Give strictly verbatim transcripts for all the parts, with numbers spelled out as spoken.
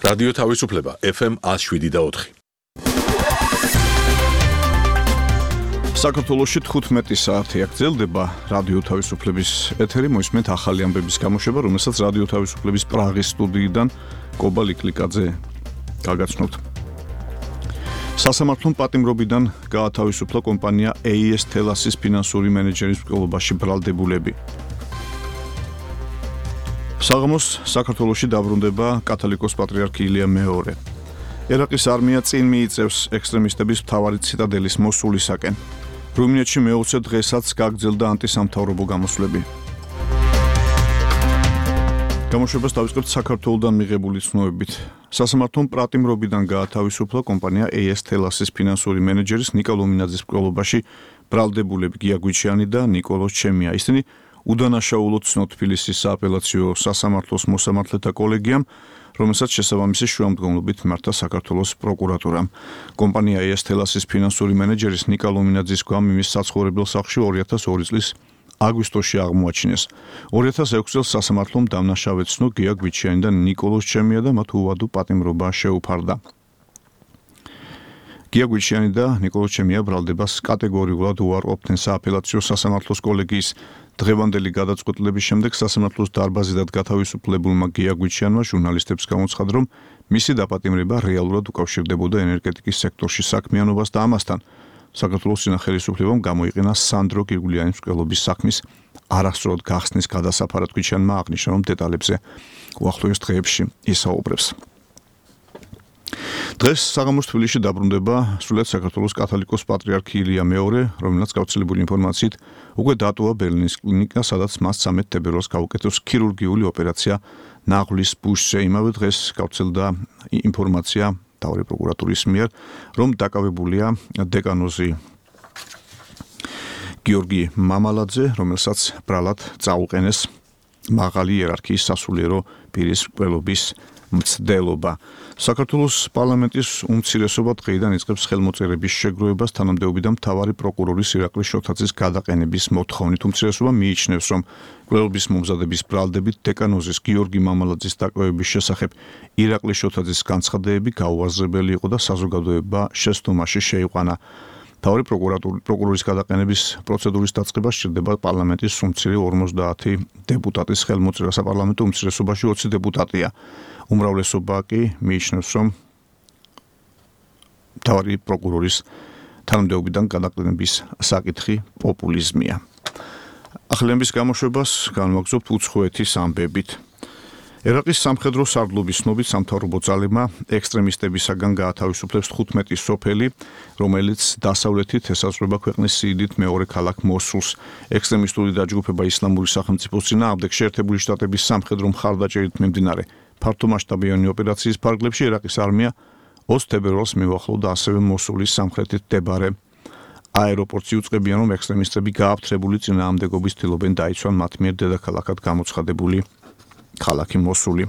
რადიო თავისუფლება ეფ ემ one oh seven და four. საქართველოში თხუთმეტი საათი აგრძელდება რადიო თავისუფლების ეთერი, მოისმენთ ახალი ამბების გამოშვება, რომელსაც რადიო თავისუფლების პრაღის სტუდიიდან კობა ლიკლიკაძე გაგაცნობთ. სასამართლომ პატიმრობიდან გაათავისუფლა კომპანია ეი ეს Telas-ის ფინანსური მენეჯერის მკვლელობაში ბრალდებულები. საღამოს საქართველოში დაბრუნდება კათოლიკოს პატრიარქი ილია მეორე. ერაყის არმია წინ მიიწევს ექსტრემისტების მთავარი ციტადელის მოსულისაკენ. რუმინეთში მეოცე დღესაც გაგრძელდა ანტისამთავრობო გამოსვლები. გამოშვებას დავიწყებთ საქართველოდან მიღებული ცნობებით. სასამართლომ პატიმრობიდან გაათავისუფლა კომპანია ეი ეს Telas-ის ფინანსური მენეჯერის ნიკა ლომინაძის მკვლელობაში ბრალდებულები გია გვიჩიანი და ნიკოლოზ ჩემია. ისინი უდანაშაულოდ ცნო თბილისის სააპელაციო სასამართლოს მოსამართლეთა კოლეგიამ, რომელსაც შესაბამისი შუამდგომლობით მართა საქართველოს პროკურატურამ. კომპანია ეი ეს Telas-ის ფინანსური მენეჯერის ნიკა ლომინაძის გვამ იმის საცხოვრებელ სახლში ორი ათას ორი წლის აგვისტოში აღმოაჩინეს. ორი ათას ექვსი წელს სასამართლომ დამნაშავედ ცნო გია გვიჩიანი და ნიკოლოზ ჩემია და მათ უვადო პატიმრობა შეუფარდა. გია გვიჩიანი და ნიკოლოზ ჩემია ბრალდებას კატეგორიულად უარყოფდნენ სააპელაციო სასამართლოს კოლეგიის დღევანდელი გადაწყვეტილების შემდეგ სასამართლოს დარბაზიდან გათავისუფლებულმა გია გვიჩიანმა ჟურნალისტებს გამოცხადა, რომ მისი დაპატიმრება რეალურად უკავშირდებოდა ენერგეტიკის სექტორში საქმიანობას და ამასთან საქართველოს სინახელისუფლებამ გამოიყენა სანდრო გირგულიანის მკვლელობის საქმის არასწორად გახსნის გადასაფარად. გვიჩიანმა აღნიშნა, რომ დეტალებზე უახლოეს დღეებში ისაუბრებს. დღეს საღამოს თბილისში დაბრუნდება სრულიად საქართველოს კათოლიკოს პატრიარქი ილია მეორე, რომელსაც გავრცელებული ინფორმაციით უკვე დატოვა ბერლინის კლინიკა, სადაც მას ცამეტ თებერვალს გაუკეთოს ქირურგიული ოპერაცია ნაღლის ბუშზე. იმავე დღეს გავრცელდა ინფორმაცია მთავარი პროკურატურის მიერ, რომ დაკავებულია დეკანოზი გიორგი მამალაძე, რომელსაც ბრალად წაუყენეს მაღალი იერარქიის სასულიერო პირის მკვლელობის მცდელობა. საქართველოს პარლამენტის უმცირესობა დღეიდან იწყებს ხელმოწერების შეგროვებას თანამდებობიდან მთავარი პროკურორის ირაკლი შოთაძის გადაყენების მოთხოვნით. უმცირესობა მიიჩნევს, რომ მკვლელობის მომზადების ბრალდებით დეკანოზის გიორგი მამალაძის დაკავების შესახებ ირაკლი შოთაძის განცხადებები გაუაზრებელი იყო და საზოგადოება შეცდომაში შეიყვანა. მთავარი პროკურორის გადაყენების პროცედურის დაწყება სჭირდება პარლამენტის უმცირე ორმოცდაათი დეპუტატის ხელმოწერა. საპარლამენტო უმცირესობაში ოცი დეპუტატია. უმრავლესობა კი მიიჩნევს, რომ მთავარი პროკურორის თანამდებობიდან გადაყენების საკითხი პოპულიზმია. ახალების გამოშვებას განვაგრძობთ უცხოეთის ამბებით. ერაყის სამხედრო სარდლობის ცნობით სამთავრობო ძალებმა ექსტრემისტებისაგან გაათავისუფლებს თხუთმეტი სოფელი, რომელიც დასავლეთით ესაზღვრება ქვეყნის სიდიდით მეორე ქალაქ მოსულს. ექსტრემისტული დაჯგუფება ისლამური სახელმწიფოს წინააღმდეგ შეერთებული შტატების სამხედრო მხარდაჭერით მიმდინარე ფართომასშტაბიანი ოპერაციის ფარგლებში ერაყის არმია ოცი თებერვალს მიუახლოვდა ასევე მოსულის სამხრეთით მდებარე აეროპორტს. იუწყებიან, რომ ექსტრემისტები გააფთრებული წინააღმდეგობის ცდილობენ დაიცვან მათ მიერ დედაქალაქად გამოცხადებული ქალაქი მოსული.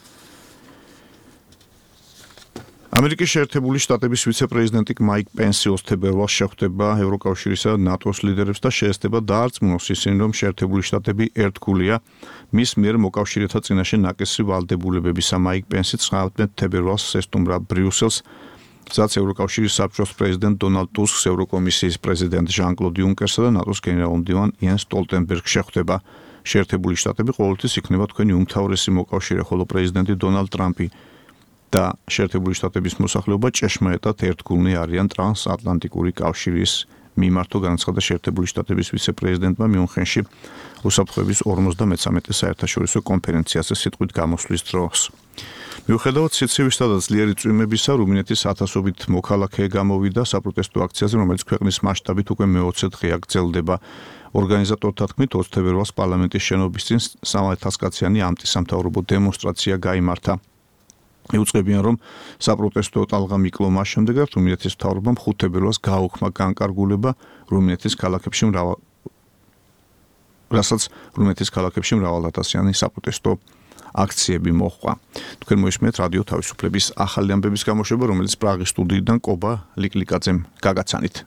ამერიკის შეერთებული შტატების ვიცე-პრეზიდენტი მაიკ პენსი ოცი თებერვალს შეხვდება ევროკავშირისა და ნატოს ლიდერებს და შეესწება დაარწმუნოს ისინი, რომ შეერთებული შტატები ერთგულია მის მიერ მოკავშირეთა წინაშე ნაკისრი ვალდებულებებისა. მაიკ პენსი ცხრამეტ თებერვალს ესტუმრა ბრიუსელს, სადაც ევროკავშირის საბჭოს პრეზიდენტ დონალდ ტუსკს, ევროკომისიის პრეზიდენტ ჟან-კლოდ იუნკერსა და ნატოს გენერალ-მდივან იენს სტოლტენბერგს შეხვდება. შეერთებული შტატები ყოველთვის იქნება თქვენი უმთავრესი მოკავშირე, ხოლო პრეზიდენტი დონალდ ტრამპი და შეერთებული შტატების მოსახლეობა ჭეშმარიტად ერთგულნი არიან ტრანსატლანტიკური კავშირის მიმართო, განაცხადა შეერთებული შტატების ვიცე-პრეზიდენტმა მიუნხენში უსაფრთხოების ორმოცდამეცამეტე საერთაშორისო კონფერენციაზე სიტყვით გამოსვლის დროს. მიუხედავად სიცივისა და ძლიერი წვიმებისა, რუმინეთის ათასობით მოქალაქე გამოვიდა საპროტესტო აქციაზე, რომელიც ქვეყნის მასშტაბით უკვე მეოცე დღე აგრძელდება. ორგანიზატორთა თქმით, ოცი თებერვალს პარლამენტის შენობის წინ სამართალსკაციანი ანტისამთავრობო დემონსტრაცია გაიმართა. იუწყებიან, რომ საპროტესტო ტალღა მიკლო მას შემდეგ, რაც რუმინეთის მთავრობამ ხუთი თებერვალს გააუქმა განკარგულება რუმინეთის ქალაქებში მრავალ რასაც რუმინეთის ქალაქებში მრავალათასიანი საპროტესტო აქციები მოჰყვა. თქვენ მოისმენთ რადიო თავისუფლების ახალი ამბების გამოშვება, რომელიც პრაღის სტუდიიდან კობა ლიკლიკაძემ გაგაცანით.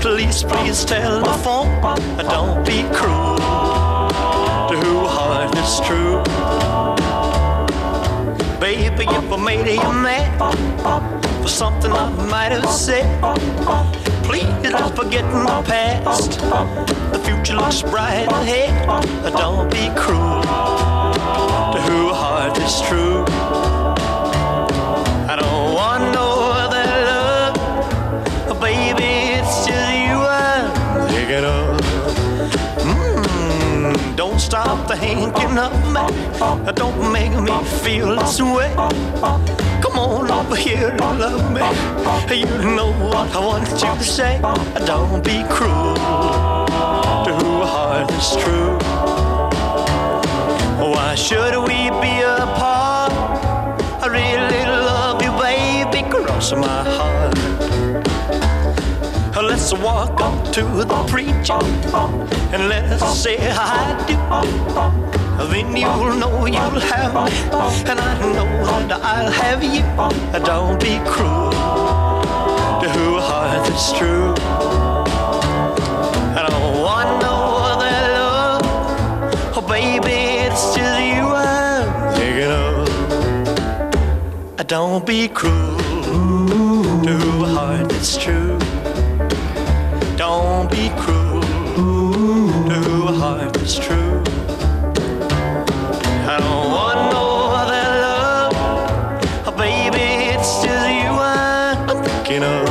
Please, please telephone, don't be cruel to whose heart is true. Baby, if I made you mad for something I might have said, please don't forget my past. The future looks bright ahead. Don't be cruel to whose heart is true. I don't want no other love, baby, it's just you I'm thinking of. Mm, don't stop thinking of me. Don't make me feel this way. Come on over here and love me. You know what I want you to say. Don't be cruel to whose heart is true. Why should we be apart? I really love you, baby, cross my heart. Let's walk up to the preacher and let's say I do. Then you'll know you'll have me, and I know that I'll have you. Don't be cruel to whose heart is true. I don't want no other love, oh baby, it's just you I'm thinking of. Don't be cruel to whose heart is true. Don't be cruel to whose heart is true. I don't want no other love, oh baby, it's just you I'm thinking of.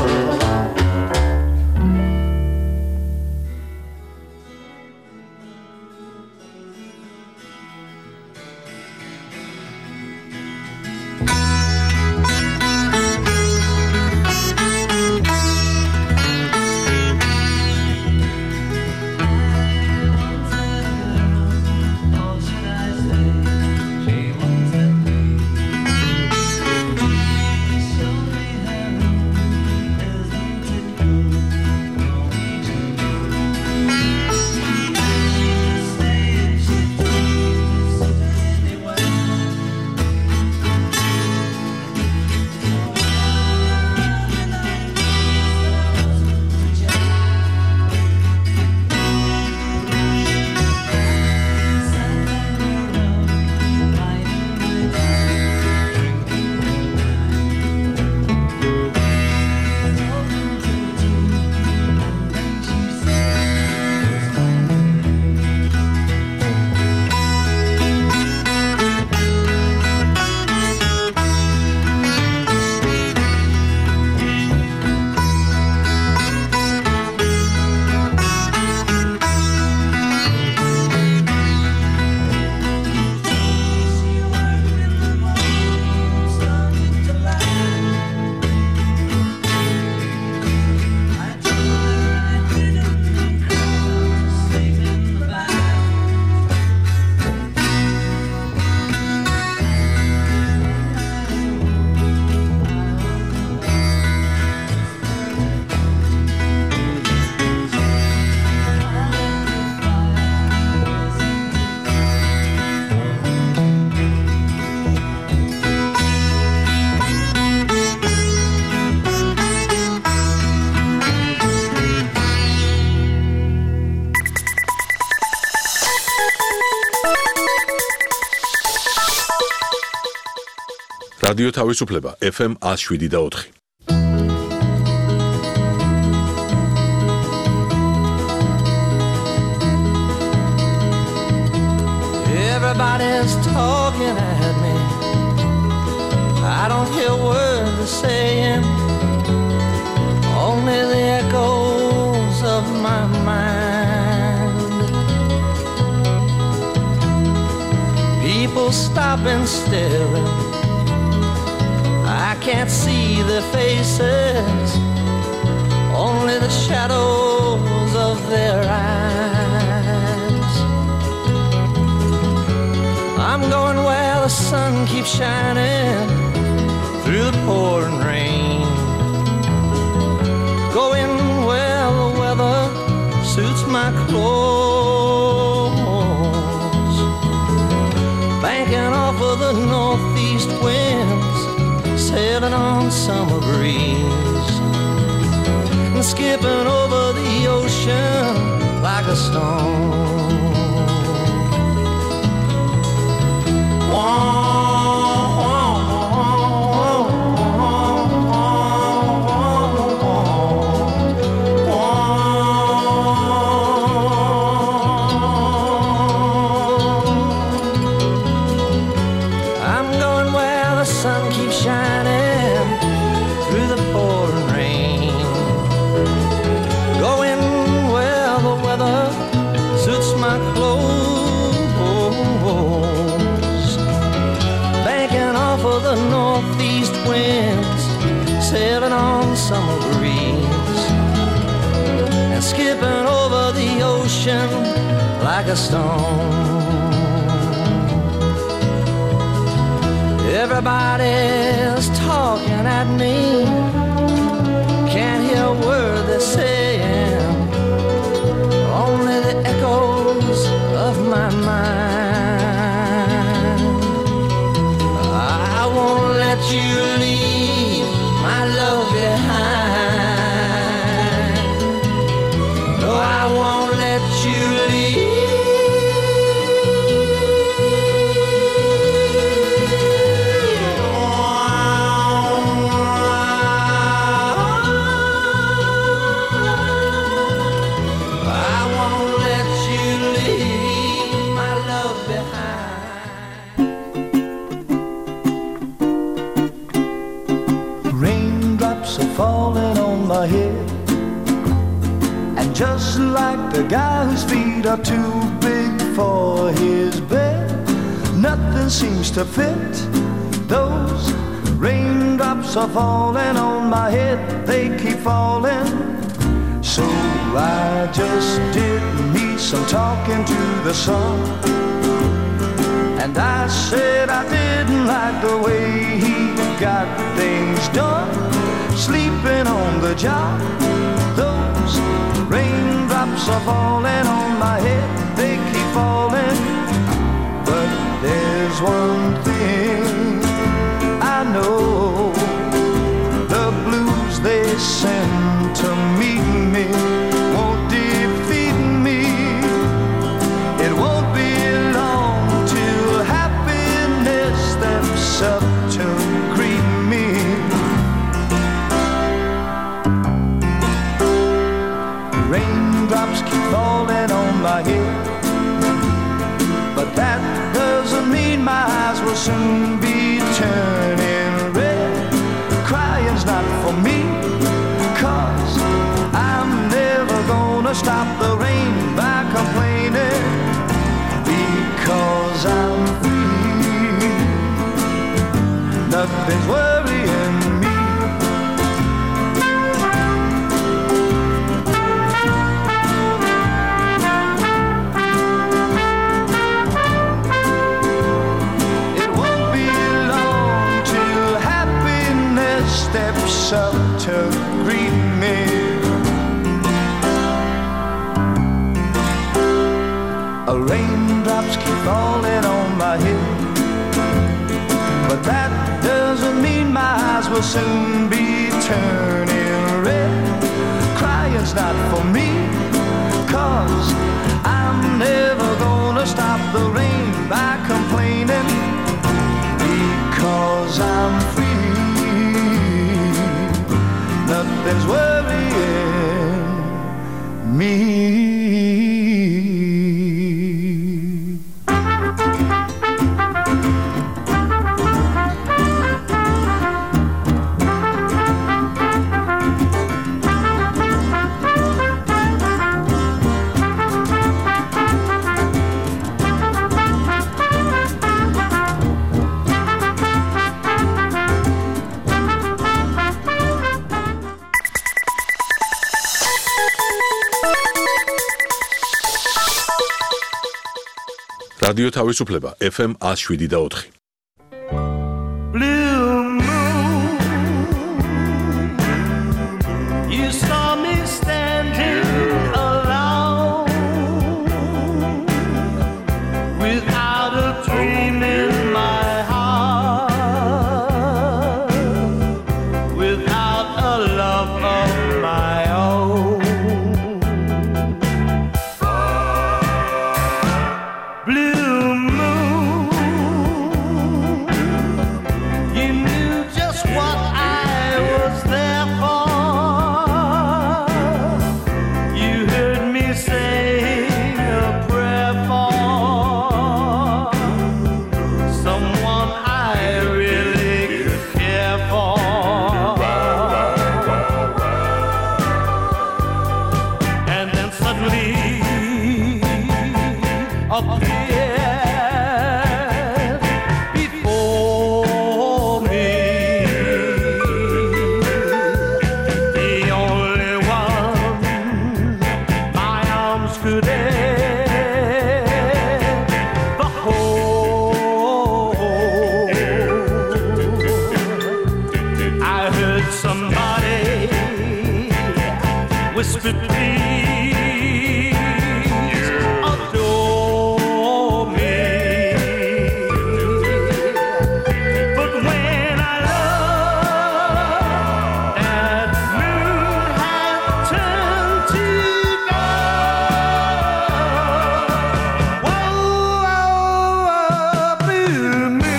რადიო თავისუფლება ეფ ემ one oh seven და four. Everybody's talking at me. I don't hear words they're saying, only the echoes of my mind. People stop and stare. I can't see their faces, only the shadows of their eyes. I'm going where the sun keeps shining through the pouring rain, going where the weather suits my clothes, banking off of the northeast winds, sailing on summer breeze, and skipping over the a stone. Whoa. Sailing on summer breeze and skipping over the ocean like a stone. Everybody's talking at me, can't hear a word they're saying, only the echoes of my mind. I won't let you leave my love behind. No, I won't let you leave. I won't let you leave my love behind. Raindrops are falling on my head, and just like the guy whose feet are too big for his bed, nothing seems to fit. Those raindrops are falling on my head, they keep falling. So I just did me some talking to the sun, and I said I didn't like the way he got things done, sleeping on the job. Those raindrops are falling on my head, they keep falling. But there's one thing I know, the blues they send to meet me won't defeat me. It won't be long till happiness steps up to greet me. Raindrops keep falling on my head, but that doesn't mean my eyes will soon be turning red. Crying's not for me, 'cause I'm never gonna stop the rain by complaining, because I'm free. Nothing's worrying me. Steps up to greet me. Raindrops keep falling on my head, but that doesn't mean my eyes will soon be turning red. Crying's not for me, 'cause I'm never gonna stop the rain by complaining, because I'm free. Nothing's worrying me. რადიო თავისუფლება F M one oh seven და four. Blue moon, you saw me standing alone, without a dream in my heart, without a love of my own. swiftly appeared before me. The only one my arms could ever hold. I heard somebody whisper, please adore me. But when I looked, that moon had turned to gold. Whoa, whoa, blue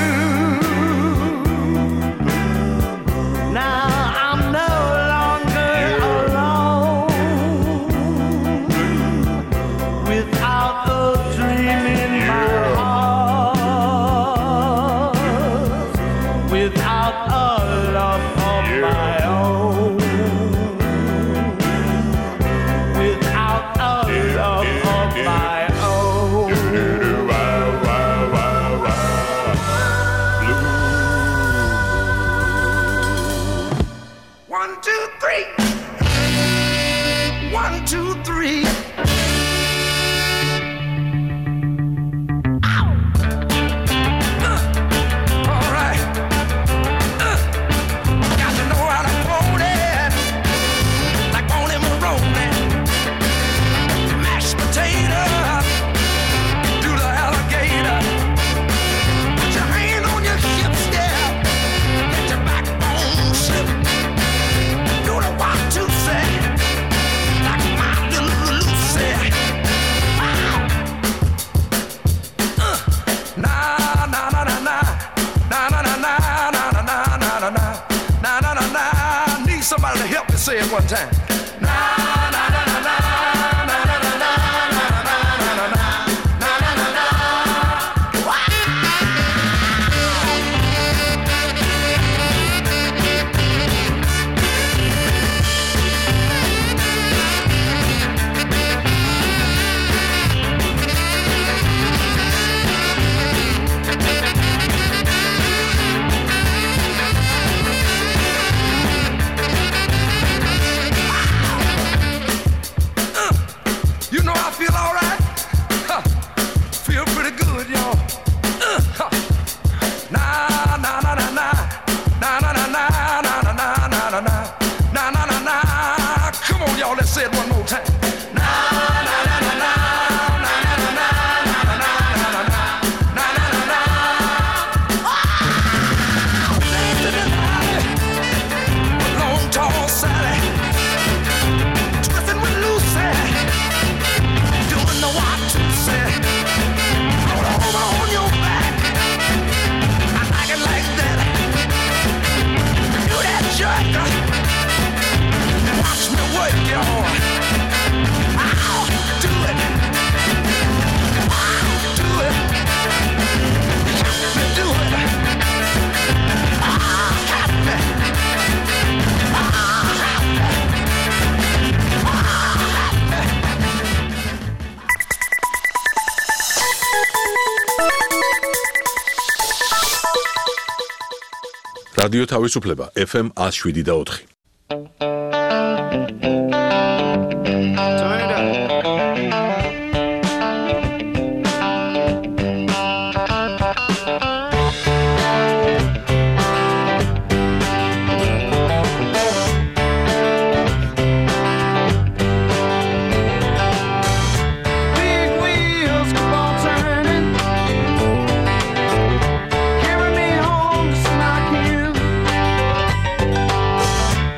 moon. Now I'm no longer alone. Without a dream in my heart, without a love of my own, without a love of my own. One, two, three. One, two, three. Somebody to help me say it one time. Na na na na na na na na na na na na na na na. You know I feel all right. Huh. Feel pretty good, y'all. Uh, huh. Na na na na na na na na na na na na na na na na na na. Come on, y'all, let's say it one more time. Na na na na na na na na na na na na na na. Long tall Sally, twisting with Lucy. Doing the what to say. Roll over on your back. I like it like that. Do that jerk. Watch me work, y'all. I'll do it. I'll do it. Got me do it. I'll got me. I'll got me. რადიო თავისუფლება ეფ ემ one oh seven და four. Big wheels keep on turning, carry me home to Smock Hill.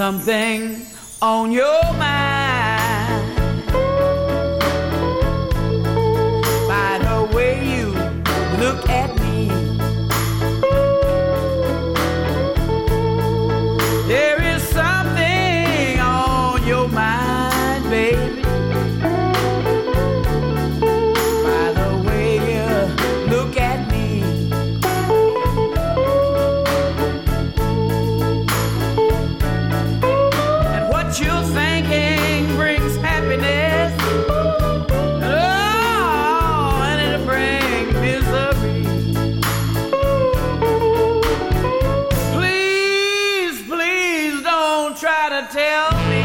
something on your mind. By the way you look at me, there is something on your mind, baby. By the way you look at me, and what you're thinking brings happiness. Oh, and it'll bring misery. Please, please don't try to tell me.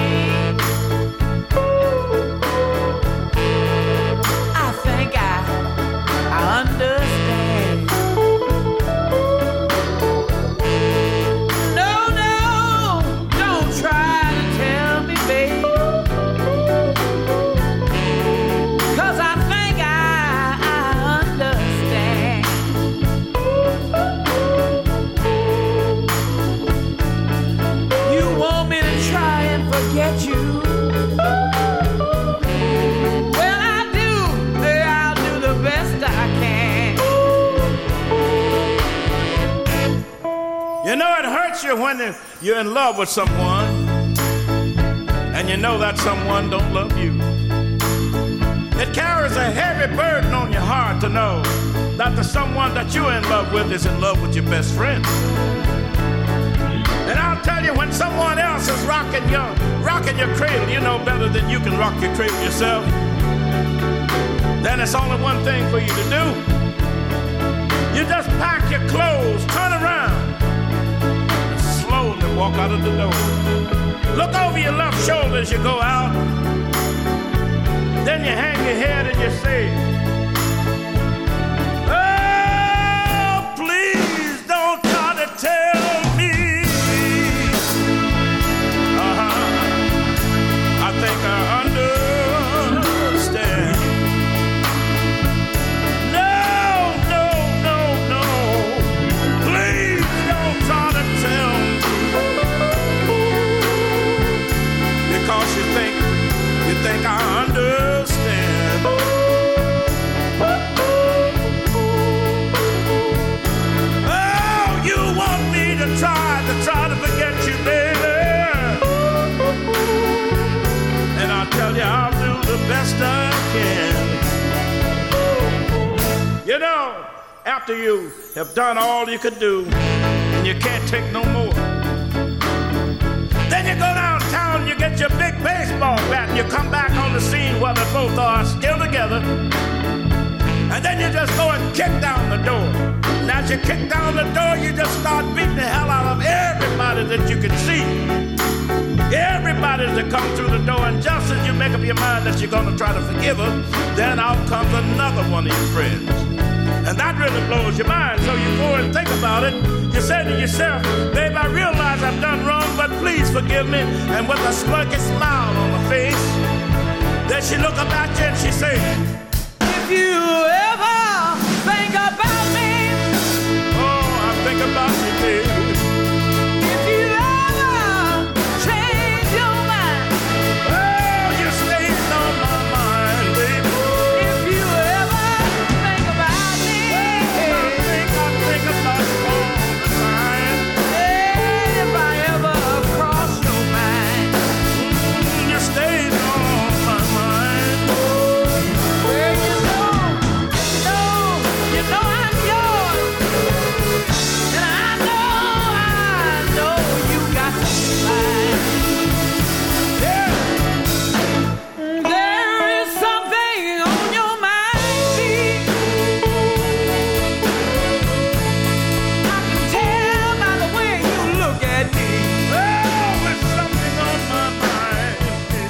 I think I, I understand. No, no, don't try to tell me, babe. 'Cause I think I, I understand. You want me to try and forget you? Well, I do. I'll do the best I can. You know, it hurts you when you're in love with someone and you know that someone don't love you. It carries a heavy burden on your heart to know that the someone that you're in love with is in love with your best friend. And I'll tell you, when someone else is rocking your, rocking your cradle, you know better than you can rock your cradle yourself. Then it's only one thing for you to do. You just pack your clothes, turn around, and slowly walk out of the door. Look over your left shoulder as you go out. Then you hang your head and you say, oh, please don't try to tell me. Uh-huh. I think I understand. No, no, no, no. Please don't try to tell me. Because you think, you think I understand. Oh, you want me to try, to try to forget you, baby. And I'll tell you, I'll do the best I can. You know, after you have done all you could do, and you can't take no more, then you go downtown, you get your big baseball bat, and you come back on the scene where they both are still together. And then you just go and kick down the door. And as you kick down the door, you just start beating the hell out of everybody that you can see. Everybody that comes through the door, and just as you make up your mind that you're going to try to forgive her, then out comes another one of your friends. And that really blows your mind, so you go and think about it. You say to yourself, babe, I realize I've done wrong, but please forgive me. And with a smirky smile on her face, then she look up at you and she say, If you ever think about me, oh, I think about you, baby. if you ever change your mind, Oh, you stayed on my mind, baby. if you ever think about me, I think, I think about you all the time. if I ever cross your mind, You stayed on my mind. well, you know, you know, you know I'm yours, and I know, I know you got mine. Yeah. There is something on your mind, babe. I can tell by the way you look at me. Oh, there's something on my mind.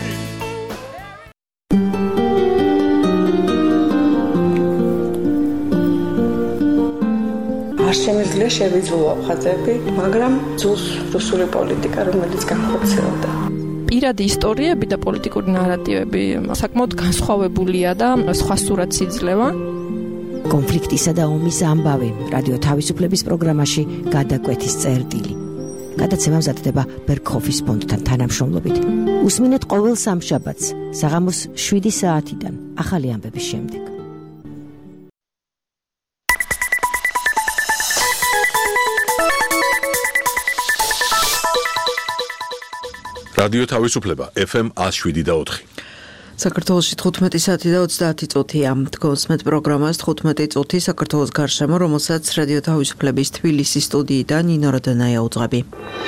არ შემიძლია შევიძულო ხაზები, მაგრამ ძულს რუსული პოლიტიკა, რომელიც განხორციელდა. პირადი ისტორიები და პოლიტიკური ნარატივები საკმაოდ განსხვავებულია და სხვა სურათს იძლევა. კონფლიქტისა და ომის ამბავი რადიო თავისუფლების პროგრამაში გადაკვეთის წერტილი. გადაცემა მზადდება ბერგჰოფის ფონდთან თანამშრომლობით. უსმინეთ ყოველ სამშაბათს საღამოს შვიდი საათიდან ახალი ამბების შემდეგ. რადიო თავისუფლება ეფ ემ one oh seven და four. საქართველოში თხუთმეტი საათი და ოცდაათი წუთია. თქვენსმეთ პროგრამას თხუთმეტი წუთი საქართველოს გარშემო, რომელსაც რადიო თავისუფლების თბილისის სტუდიიდან ნინო როდანაია უძღვები.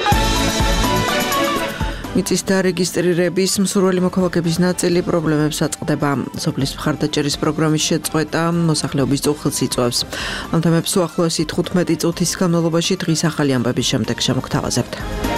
მიწის დარეგისტრირების მსურველი მოქალაქეების ნაწილი პრობლემებს აწყდება. სოფლის მხარდაჭერის პროგრამის შეწყვეტა მოსახლეობის წუხილს იწვევს. ამ თემებს უახლოესი თხუთმეტი წუთის განმავლობაში დღის ახალი ამბების შემდეგ შემოგთავაზებთ.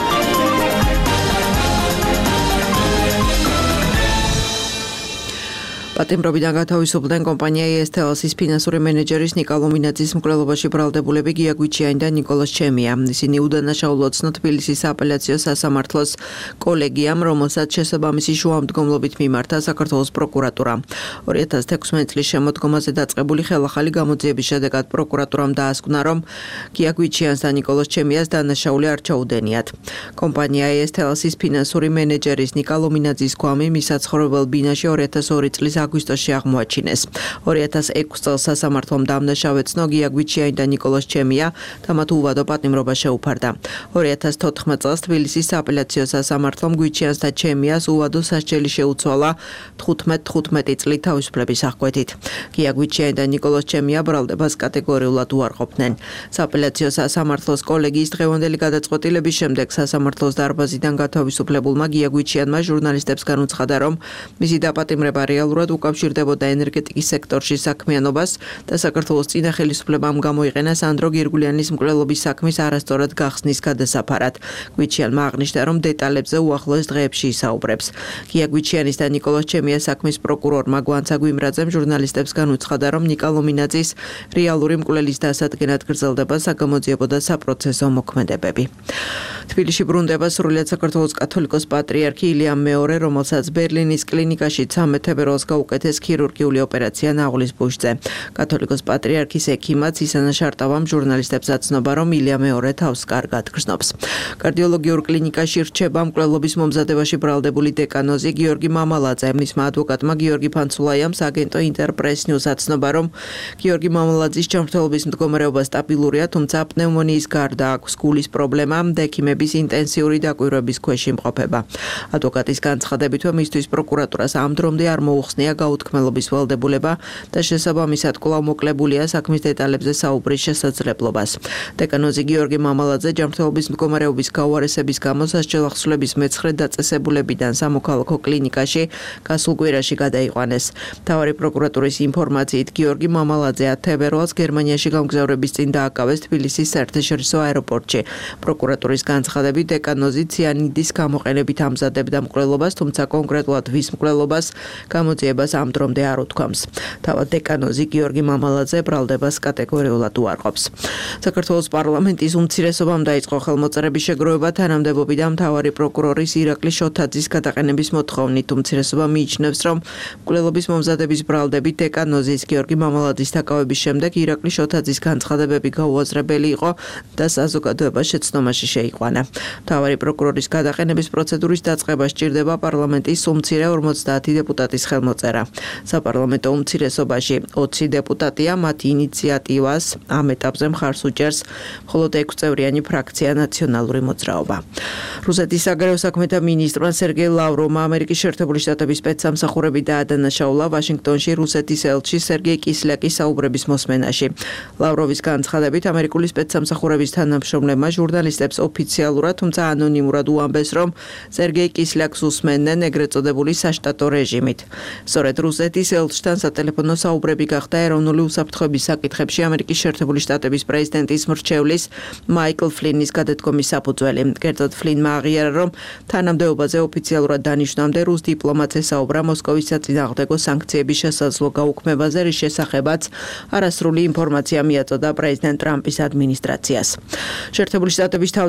პატიმრობიდან გათავისუფლდნენ კომპანია ესტელასის ფინანსური მენეჯერის ნიკა ლომინაძის მკვლელობაში ბრალდებულები გია გვიჩიანი და ნიკოლას ჩემია. ისინი udანაშაულოდ ცნო თბილისის სააპელაციო სასამართლოს კოლეგიამ, რომელსაც შესაბამისი შუამდგომლობით მიმართა საქართველოს პროკურატურა. ორი ათას თექვსმეტი წლის შემოდგომაზე დაწყებული ხელახალი გამოძიების შედეგად პროკურატურამ დაასკვნა, რომ გია გვიჩიანს და ნიკოლას ჩემიას დანაშაული არ ჩაუდენიათ. კომპანია ესტელასის ფინანსური მენეჯერის ნიკა ლომინაძის გვამი მის საცხოვრებელ ბინაში ორი ათას ორი წლის აგვისტოში აღმოაჩინეს. ორი ათას ექვსი წელს სასამართლომ დამნაშავე ცნო გია გვიჩიანი და ნიკოლას ჩემია და მათ უვადო პატიმრობა შეუფარდა. ორი ათას თოთხმეტი წელს თბილისის სააპელაციო სასამართლომ გვიჩიანს და ჩემიას უვადო სასჯელი შეუცვალა თხუთმეტ თხუთმეტი წლით თავისუფლების აღკვეთით. გია გვიჩიანი და ნიკოლას ჩემია ბრალდებას კატეგორიულად უარყოფდნენ. სააპელაციო სასამართლოს კოლეგიის დღევანდელი გადაწყვეტილების შემდეგ სასამართლოს დარბაზიდან გათავისუფლებულმა გია გვიჩიანმა ჟურნალისტებს განუცხადა, რომ მისი დაპატიმრება რეალურად უკავშირდებოდა ენერგეტიკის სექტორში საქმიანობას და საქართველოს წინა ხელისუფლებამ გამოიყენა სანდრო გირგულიანის მკვლელობის საქმის არასწორად გახსნის გადასაფარად. გვიჩიანმა აღნიშნა, რომ დეტალებზე უახლოეს დღეებში ისაუბრებს. გია გვიჩიანის და ნიკოლას ჩემიას საქმის პროკურორმა გვანცა გვიმრაძემ ჟურნალისტებს განუცხადა, რომ ნიკა ლომინაძის რეალური მკვლელის დასადგენად გრძელდება საგამოძიებო და საპროცესო მოქმედებები. თბილისში ბრუნდება სრულიად საქართველოს კათოლიკოს პატრიარქი ილიამ მეორე, რომელსაც ბერლინის კლინიკაში ცამეტ ფებრალს გაუკეთეს ქირურგიული ოპერაცია ნაღვლის ბუშზე. კათოლიკოს პატრიარქის ექიმაც ისანა შარტავამ ჟურნალისტებს აცნობა, რომ ილია მეორე თავს კარგად გრძნობს. კარდიოლოგიურ კლინიკაში რჩება მკვლელობის მომზადებაში ბრალდებული დეკანოზი გიორგი მამალაძე. მისმა ადვოკატმა გიორგი ფანცულაიამ აგენტო ინტერპრეს ნიუს აცნობა, რომ გიორგი მამალაძის ჯანმრთელობის მდგომარეობა სტაბილურია, თუმცა პნევმონიის გარდა აქვს გულის პრობლემა და ექიმების ინტენსიური დაკვირვების ქვეშ იმყოფება. ადვოკატის განცხადებით, მისთვის პროკურატურას ამ დრომდე არ მოუხსნია გაუთქმელობის ვალდებულება და შესაბამისად კვლავ მოკლებულია საქმის დეტალებზე საუბრის შესაძლებლობას. დეკანოზი გიორგი მამალაძე ჯანმრთელობის მდგომარეობის გაუარესების გამო სასჯელახსნილების მეცხრე დაწესებულებიდან სამოქალაქო კლინიკაში გასულ კვირაში გადაიყვანეს. მთავარი პროკურატურის ინფორმაციით გიორგი მამალაძე ათი თებერვალს გერმანიაში გამგზავრების წინ დააკავეს თბილისის საერთაშორისო აეროპორტში. პროკურატურის განცხადებით დეკანოზი ციანიდის გამოყენებით ამზადებდა მკვლელობას, თუმცა კონკრეტულად ვის მკვლელობას გამოძიებას ამ დრომდე არ უთქვამს. თავად დეკანოზი გიორგი მამალაძე ბრალდებას კატეგორიულად უარყოფს. საქართველოს პარლამენტის უმცირესობამ დაიწყო ხელმოწერების შეგროვება თანამდებობიდან მთავარი პროკურორის ირაკლი შოთაძის გადაყენების მოთხოვნით. უმცირესობა მიიჩნევს, რომ მკვლელობის მომზადების ბრალდებით დეკანოზის გიორგი მამალაძის დაკავების შემდეგ ირაკლი შოთაძის განცხადებები გაუაზრებელი იყო და საზოგადოება შეცდომაში შეიყვანა. მთავარი პროკურორის გადაყენების პროცედურის დაწყება სჭირდება პარლამენტის უმცირე ორმოცდაათი დეპუტატის ხელმოწერა. საპარლამენტო უმცირესობაში ოცი დეპუტატია, მათი ინიციატივას ამ ეტაპზე მხარს უჭერს მხოლოდ ექვსწევრიანი ფრაქცია ნაციონალური მოძრაობა. რუსეთის საგარეო საქმეთა მინისტრმა სერგეი ლავროვმა ამერიკის შეერთებული შტატების სპეცსამსახურები დაადანაშაულა ვაშინგტონში რუსეთის ელჩი სერგეი კისლიაკის საუბრების მოსმენაში. ლავროვის განცხადებით ამერიკული სპეცსამსახურების თანამშრომლებმა ჟურნალისტებს ოფიციალურად, თუმცა ანონიმურად უამბეს, რომ სერგეი კისლიაკს უსმენდნენ ეგრეთ წოდებული საშტატო რეჟიმით. სწორედ რუსეთის ელჩთან სატელეფონო საუბრები გახდა ეროვნული უსაფრთხოების საკითხებში ამერიკის შეერთებული შტატების პრეზიდენტის მრჩევლის მაიკლ ფლინის გადადგომის საფუძველი. კერძოდ ფლინმა აღიარა, რომ თანამდებობაზე ოფიციალურად დანიშნამდე რუს დიპლომატს ესაუბრა მოსკოვის საწინააღმდეგო სანქციების შესაძლო გაუქმებაზე, რის შესახებაც არასრული ინფორმაცია მიაწოდა პრეზიდენტ ტრამპის ადმინისტრაციას. შეერთებული შტატების თავდაცვის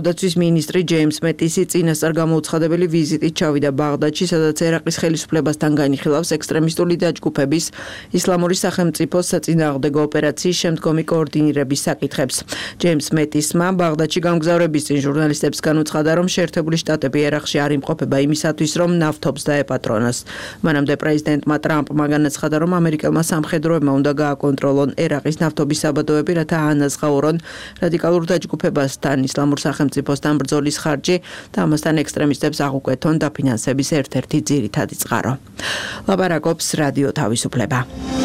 მინისტრი ჯეიმს მეტისი წინასწარ გამოუცხადებელი ვიზიტით ჩავიდა ბაღდადში, სადაც ერაყის ხელისუფლებასთან განიხილავს ექსტრემისტული დაჯგუფების ისლამური სახელმწიფოს საწინააღმდეგო ოპერაციის შემდგომი კოორდინირების საკითხებს. ჯეიმს მეტისმა ბაღდადში გამგზავრების წინ ჟურნალისტებს განუცხადა, რომ შეერთებული შტატები ერაყში არ იმყოფება იმისათვის, რომ ნავთობს დაეპატრონოს. მანამდე პრეზიდენტმა ტრამპმა განაცხადა, რომ ამერიკელმა სამხედროებმა უნდა გააკონტროლონ ერაყის ნავთობის საბადოები, რათა აანაზღაურონ რადიკალურ დაჯგუფებასთან ისლამურ სახელმწიფოსთან ბრძოლის ხარჯი და ამასთან ექსტრემისტებს აღუკვეთონ დაფინანსების ერთ-ერთი ძირითადი წყარო. ლაპარაკობს რადიო თავისუფლება.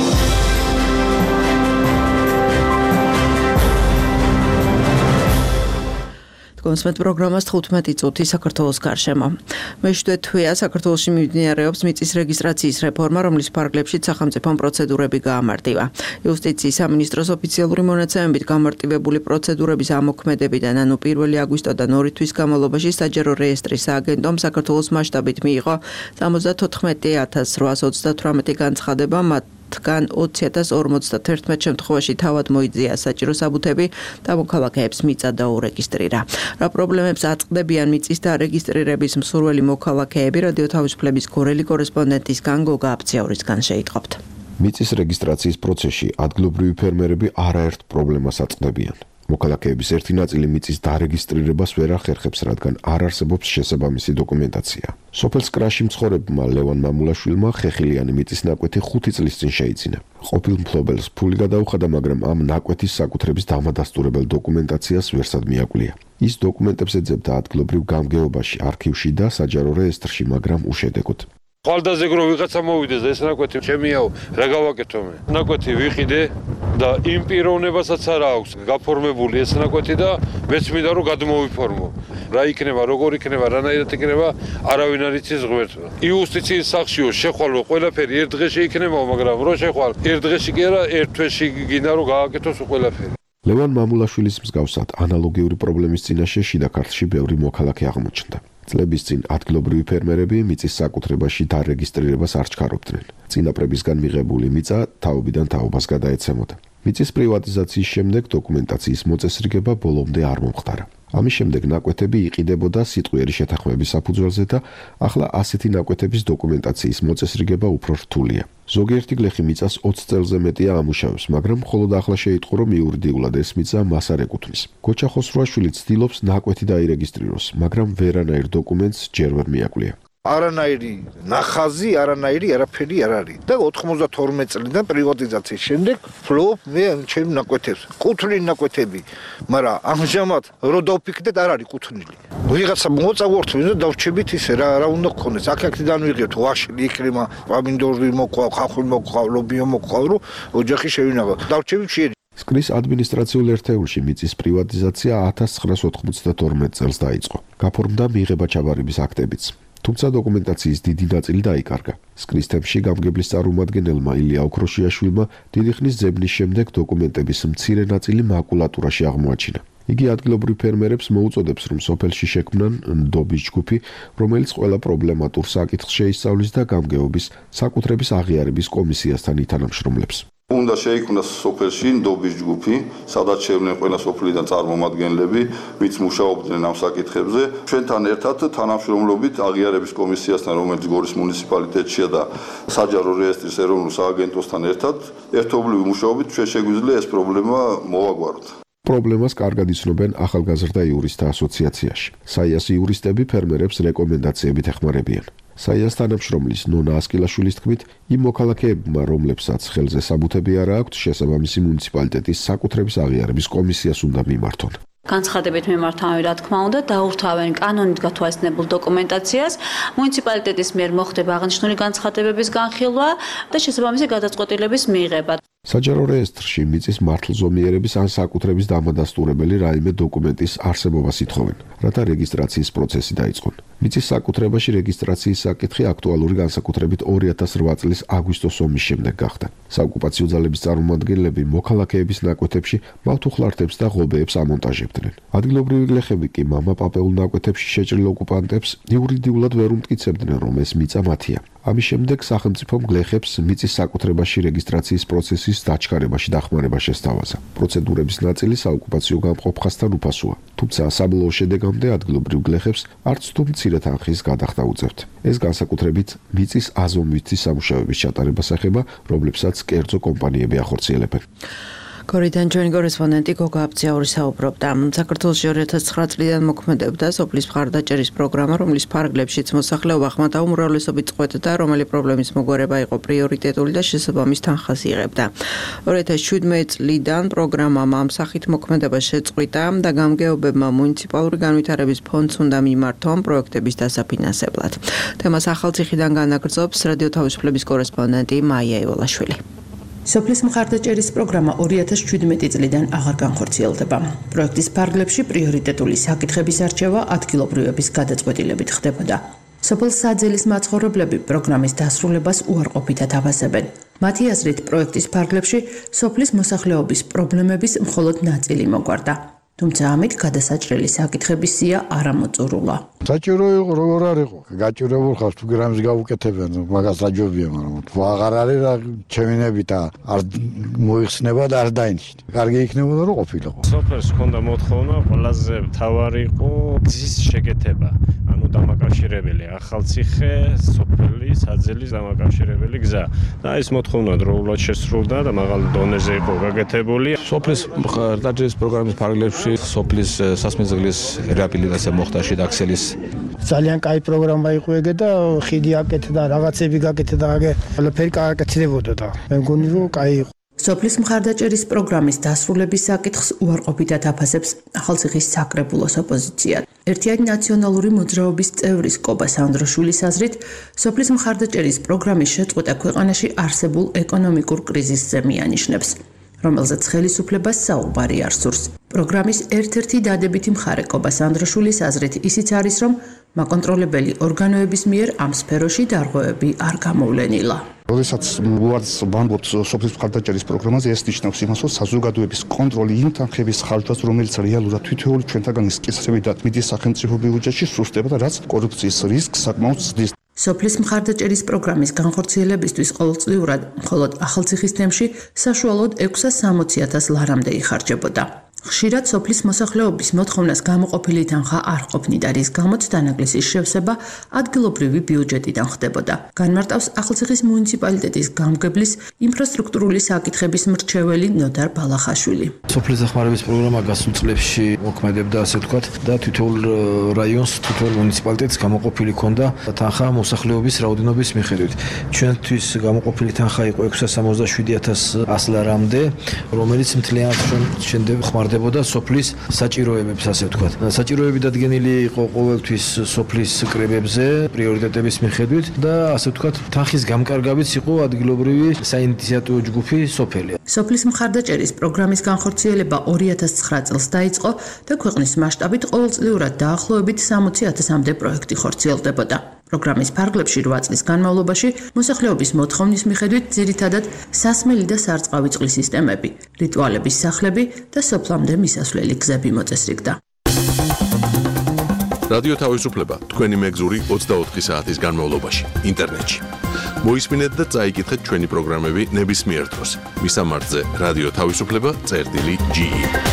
კონსმეთ პროგრამას თხუთმეტი წუთი საქართველოს გარშემო. მეშვიდე თვეა საქართველოში მიმდინარეობს მიწის რეგისტრაციის რეფორმა, რომლის ფარგლებშიც სახელმწიფო პროცედურები გაამარტივა. იუსტიციის სამინისტროს ოფიციალური მონაცემებით გამარტივებული პროცედურების ამოქმედებიდან, ანუ პირველი აგვისტოდან ორი თვის განმავლობაში საჯარო რეესტრის სააგენტომ საქართველოს მასშტაბით მიიღო სამოცდათოთხმეტი ათას რვაას ოცდათვრამეტი განცხადება, მათ თან ოცი ათას ორმოცდათერთმეტ შემთხვევაში თავად მოიძია საჭირო საბუთები და მოქალაქეებს მიწა დაურეგისტრირა. რა პრობლემებს აწყდებიან მიწის დარეგისტრირების მსურველი მოქალაქეები, რადიო თავისუფლების გორელი კორესპონდენტისგან გოგა აფციაურისგან შეიტყობთ. მიწის რეგისტრაციის პროცესში ადგილობრივი ფერმერები არაერთ პრობლემას აწყდებიან. მოქალაქეების ერთი ნაწილი მიწის დარეგისტრირებას ვერ ახერხებს, რადგან არ არსებობს შესაბამისი დოკუმენტაცია. სოფელს კრაში მცხოვრებმა ლევან მამულაშვილმა ხეხილიანი მიწის ნაკვეთი ხუთი წლის წინ შეიძინა. ყოფილ მფლობელს ფული გადაუხადა, მაგრამ ამ ნაკვეთის საკუთრების დამადასტურებელ დოკუმენტაციას ვერსად მიაკვლია. ის დოკუმენტებს ეძებდა ადგილობრივ გამგეობაში, არქივში და საჯარო რეესტრში, მაგრამ უშედეგოდ. ხვალდაზე გრო ვიღაცა მოვიდეს და ეს ნაკვეთი ჩემიაო, რა გავაკეთო მე? ნაკვეთი ვიყიდე და იმ პიროვნებასაც არა აქვს გაფორმებული ეს ნაკვეთი და მეც მინდა რომ გადმოვიფორმო. რა იქნება, როგორ იქნება, რანაირად იქნება, არავინ არ იცის ღმერთმა. იუსტიციის სახშიო შეხვალო ყველაფერი ერთ დღეში იქნებაო, მაგრამ რო შეხვალ ერთ დღეში კი არა, ერთ თვეში გინდა რომ გააკეთოს ყველაფერი. ლევან მამულაშვილის მსგავსად ანალოგიური პრობლემის წინაშე შიდა ქართლში ბევრი მოქალაქე აღმოჩნდა. წლების წინ ადგილობრივი ფერმერები მიწის საკუთრებაში დარეგისტრირებას არ ჩქარობდნენ. წინაპრებისგან მიღებული მიწა თაობიდან თაობას გადაეცემოდა. მიწის პრივატიზაციის შემდეგ დოკუმენტაციის მოწესრიგება ბოლომდე არ მომხდარა. ამის შემდეგ ნაკვეთები იყიდებოდა სიტყვიერი შეთანხმების საფუძველზე და ახლა ასეთი ნაკვეთების დოკუმენტაციის მოწესრიგება უფრო რთულია. ზოგიერთი გლეხი მიწას ოცი წელზე მეტია ამუშავებს, მაგრამ მხოლოდ ახლა შეიტყო, რომ იურიდიულად ეს მიწა მას არ ეკუთვნის. გოჩა ხოსროაშვილი ცდილობს ნაკვეთი დაირეგისტრიროს, მაგრამ ვერანაირ დოკუმენტს ჯერ ვერ მიაკვლია. არანაირი ნახაზი, არანაირი არაფერი არ არის. და ოთხმოცდათორმეტ წლიდან პრივატიზაციის შემდეგ ფლობ მე ჩემ ნაკვეთებს. კუთვნილი ნაკვეთები, მაგრამ ამჟამად რო დავფიქრდეთ არ არის კუთვნილი. ვიღაცა მოწავორთ და დავრჩებით ისე რა რა უნდა გქონდეს. აქ-აქედან ვიღებთ ვაშლი, იქრემა, პამინდორი მოყვა, ხახვი მოყვა, ლობიო მოყვა, რო ოჯახი შევინაღო. დავრჩებით შეერი. სკრის ადმინისტრაციულ ერთეულში მიწის პრივატიზაცია ათას ცხრაას ოთხმოცდათორმეტ წელს დაიწყო. გაფორმდა მიღება ჩაბარების აქტებიც. თუმცა დოკუმენტაციის დიდი ნაწილი დაიკარგა. სკრის თემში გამგებლის წარმომადგენელმა ილია ოქროშიაშვილმა დიდი ხნის ძებნის შემდეგ დოკუმენტების მცირე ნაწილი მაკულატურაში აღმოაჩინა. იგი ადგილობრივ ფერმერებს მოუწოდებს, რომ სოფელში შექმნან ნდობის ჯგუფი, რომელიც ყველა პრობლემატურ საკითხს შეისწავლის და გამგეობის საკუთრების აღიარების კომისიასთან ითანამშრომლებს. უნდა შეიქმნას სოფელში ნდობის ჯგუფი, სადაც შევნენ ყველა სოფლიდან წარმომადგენლები, ვინც მუშაობდნენ ამ საკითხებზე. ჩვენთან ერთად თანამშრომლობით აღიარების კომისიასთან, რომელიც გორის მუნიციპალიტეტშია და საჯარო რეესტრის ეროვნულ სააგენტოსთან ერთად, ერთობლივი მუშაობით ჩვენ შეგვიძლია ეს პრობლემა მოვაგვაროთ. პრობლემას კარგად იცნობენ ახალგაზრდა იურისტთა ასოციაციაში. საიას იურისტები ფერმერებს რეკომენდაციებით ეხმარებიან. საიას თანამშრომლის ნონა ასკილაშვილის თქმით, იმ მოქალაქეებმა, რომლებსაც ხელზე საბუთები არ აქვთ, შესაბამისი მუნიციპალიტეტის საკუთრების აღიარების კომისიას უნდა მიმართონ. განცხადებით მიმართავენ, რა თქმა უნდა, დაურთავენ კანონით გათვალისწინებულ დოკუმენტაციას, მუნიციპალიტეტის მიერ მოხდება აღნიშნული განცხადებების განხილვა და შესაბამისი გადაწყვეტილების მიღება. საჯარო რეესტრში მიწის მართლზომიერების ან საკუთრების დამადასტურებელი რაიმე დოკუმენტის არსებობას ითხოვენ, რათა რეგისტრაციის პროცესი დაიწყონ. მიწის საკუთრებაში რეგისტრაციის საკითხი აქტუალური განსაკუთრებით ორი ათას ოთხ წლის აგვისტოს ომის შემდეგ გახდა. საოკუპაციო ძალების წარმომადგენლები მოქალაქეების ნაკვეთებში მავთუხლართებს და ღობეებს ამონტაჟებდნენ. ადგილობრივი გლეხები კი მამაპაპეულ ნაკვეთებში შეჭრილ ოკუპანტებს იურიდიულად ვერ უმტკიცებდნენ, რომ ეს მიწა მათია. ამის შემდეგ სახელმწიფომ გლეხებს მიწის საკუთრებაში რეგისტრაციის პროცესის დაჩქარებაში დახმარება შესთავაზა. პროცედურების ნაწილი საოკუპაციო გამყოფხასთან უფასოა, თუმცა საბოლოო შედეგამდე ადგილობრივ გლეხებს არც თუ მცირე თანხის გადახდა უწევთ. ეს განსაკუთრებით მიწის აზომვითის სამუშაოების ჩატარებას ეხება, რომლებსაც კერძო კომპანიები ახორციელებენ. გორიდან ჩვენი კორესპონდენტი გოგა აბძიაური საუბრობდა. საქართველოში ორი ათას ცხრა წლიდან მოქმედებდა სოფლის მხარდაჭერის პროგრამა, რომლის ფარგლებშიც მოსახლეობა ხმათა უმრავლესობით წყვეტდა, რომელი პრობლემის მოგვარება იყო პრიორიტეტული და შესაბამის თანხას იღებდა. ორი ათას შვიდმეტი წლიდან პროგრამამ ამ სახით მოქმედება შეწყვიტა და გამგეობებმა მუნიციპალური განვითარების ფონდს უნდა მიმართონ პროექტების დასაფინანსებლად. თემას ახალციხიდან განაგრძობს რადიო თავისუფლების კორესპონდენტი მაია ივოლაშვილი. სოფლის მხარდაჭერის პროგრამა ორი ათას შვიდმეტი წლიდან აღარ განხორციელდება. პროექტის ფარგლებში პრიორიტეტული საკითხების არჩევა ადგილობრივების გადაწყვეტილებით ხდებოდა. სოფელ საძელის მაცხოვრებლები პროგრამის დასრულებას უარყოფითად აფასებენ. მათი აზრით, პროექტის ფარგლებში სოფლის მოსახლეობის პრობლემების მხოლოდ ნაწილი მოგვარდა. თუმცა ამით გადასაჭრელი საკითხების სია არ ამოწურულა. საჭირო იყო, როგორ არ იყო? გაჭირებულ ხარ თუ გრამს გავუკეთებენ, მაგას რაჯობია, მაგრამ თუ აღარ არის რა ჩემინები და არ მოიხსნება და არ დაინიშნა. კარგი იქნებოდა რომ ყოფილიყო. სოფელს ჰქონდა მოთხოვნა, ყველაზე მთავარი იყო გზის შეკეთება. ანუ დამაკავშირებელი ახალციხე, სოფელი, საძელის დამაკავშირებელი გზა. და ეს მოთხოვნა დროულად შესრულდა და მაღალ დონეზე იყო გაკეთებული. სოფლის მხარდაჭერის პროგრამის ფარგლებში სოფლის სასმეძღლის რეაბილიტაცია მოხდა შიდა ქსელის. ძალიან კაი პროგრამა იყო ეგ და ხიდი აკეთდა, რაღაცები გაკეთდა, ყველაფერი გააკეთდებოდა და მე მგონი რომ კაი იყო. სოფლის მხარდაჭერის პროგრამის დასრულების საკითხს უარყოფითად აფასებს ახალციხის საკრებულოს ოპოზიცია. ერთიანი ნაციონალური მოძრაობის წევრის კობა სანდროშვილის აზრით, სოფლის მხარდაჭერის პროგრამის შეწყვეტა ქვეყანაში არსებულ ეკონომიკურ კრიზისზე მიანიშნებს, რომელზეც ხელისუფლებას საუბარი არ სურს. პროგრამის ერთ-ერთი დადებითი მხარე კობა სანდროშვილის აზრით ისიც არის, რომ მაკონტროლებელი ორგანოების მიერ ამ სფეროში დარღვევები არ გამოვლენილა. როდესაც ვარდს ვამბობთ სოფლის მხარდაჭერის პროგრამაზე, ეს ნიშნავს იმას, რომ საზოგადოების კონტროლი იმ თანხების ხარჯვას, რომელიც რეალურად თითოეული ჩვენთაგანის კისრებიდან მიდის სახელმწიფო ბიუჯეტში, სუსტდება და რაც კორუფციის რისკს საკმაოდ ზრდის. სოფლის მხარდაჭერის პროგრამის განხორციელებისთვის ყოველწლიურად მხოლოდ ახალციხის თემში საშუალოდ ექვსას სამოცი ათას ლარამდე იხარჯებოდა. ხშირად სოფლის მოსახლეობის მოთხოვნას გამოყოფილი თანხა არ ყოფნიდა, რის გამოც დანაკლისის შევსება ადგილობრივი ბიუჯეტიდან ხდებოდა. განმარტავს ახალციხის მუნიციპალიტეტის გამგებლის ინფრასტრუქტურული საკითხების მრჩეველი ნოდარ ბალახაშვილი. სოფლის დახმარების პროგრამა გასულ წლებში მოქმედებდა, ასე ვთქვათ, და თითოეულ რაიონს, თითოეულ მუნიციპალიტეტს გამოყოფილი ჰქონდა თანხა მოსახლეობის რაოდენობის მიხედვით. ჩვენთვის გამოყოფილი თანხა იყო ექვსას სამოცდაშვიდი ათას ასი ლარამდე, რომელიც მთლიანად შემდეგ ხმარდებოდა სოფლის საჭიროებებს, ასე ვთქვათ. საჭიროები დადგენილი იყო ყოველთვის სოფლის კრებებზე პრიორიტეტების მიხედვით და ასე ვთქვათ, თანხის გამკარგავიც იყო ადგილობრივი საინიციატივო ჯგუფი სოფელი. სოფლის მხარდაჭერის პროგრამის განხორციელება ორი ათას ცხრა წელს დაიწყო და ქვეყნის მასშტაბით ყოველწლიურად დაახლოებით სამოცი ათასამდე პროექტი ხორციელდებოდა. პროგრამის ფარგლებში რვა წლის განმავლობაში მოსახლეობის მოთხოვნის მიხედვით ძირითადად სასმელი და სარწყავი წყლის სისტემები, რიტუალების სახლები და სოფლამდე მისასვლელი გზები მოწესრიგდა. რადიო თავისუფლება თქვენი მეგზური ოცდაოთხი საათის განმავლობაში ინტერნეტში. მოისმინეთ და წაიკითხეთ ჩვენი პროგრამები ნებისმიერ დროს. მისამართზე რადიო თავისუფლება წერტილი ჯი.